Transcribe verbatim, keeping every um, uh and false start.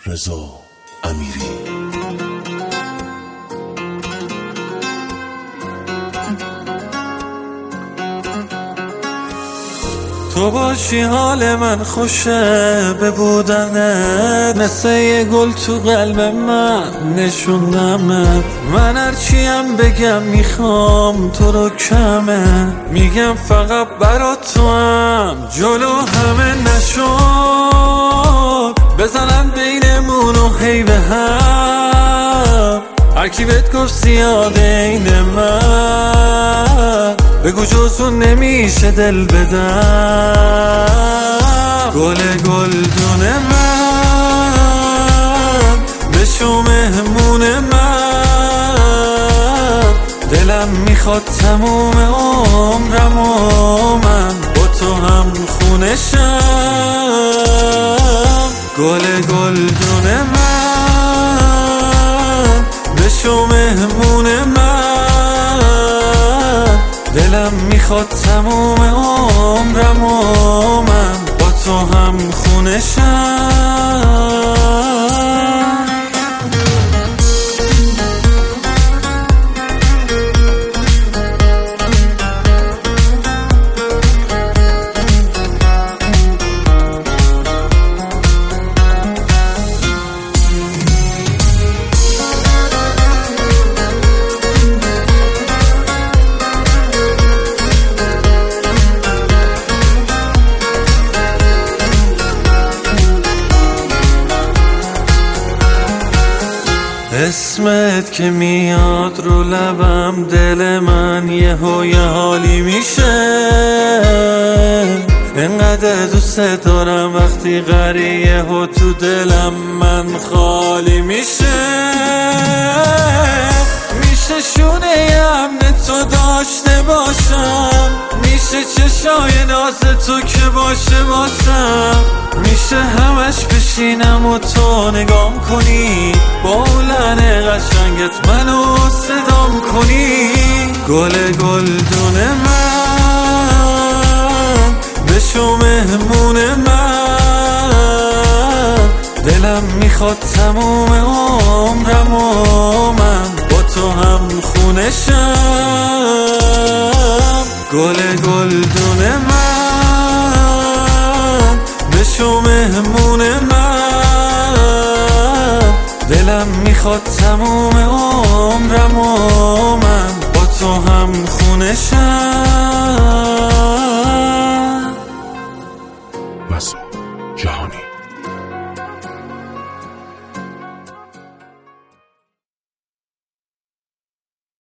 رضا امیری. تو باشی حال من خوشه به بودنت، مثل یه گل تو قلب من نشوندمت. من هرچیم بگم میخوام تو رو کمه، میگم فقط برا تو هم جلو همه نشد. بزنن بینمون و هی به هم، هرکی بهت گفت زیاده این من، بگو جزو نمیشه دل بدم. گل گلدون من بشو مهمون من، دلم میخواد تموم عمرم و من با تو هم خونشم. گل گلدون من بشو مهمون من، دلم میخواد تموم عمرم و من با تو هم خونشم. اسمت که میاد رو لبم، دل من یه یه حالی میشه. انقدر دوست دارم وقتی غریه ها تو دلم من خالی میشه. میشه شونه امن تو داشته باشم، میشه چشای ناز تو که باشه باسم، میشه همش بشینم و تو نگام کنی، با لحن قشنگت منو صدام کنی. گل گلدون من بشو مهمون من، دلم میخواد تموم عمرم و من با تو هم خونشم. گل گلدون من بشو مهمون من، دلم میخواد تموم عمرم و من با تو هم خونشم.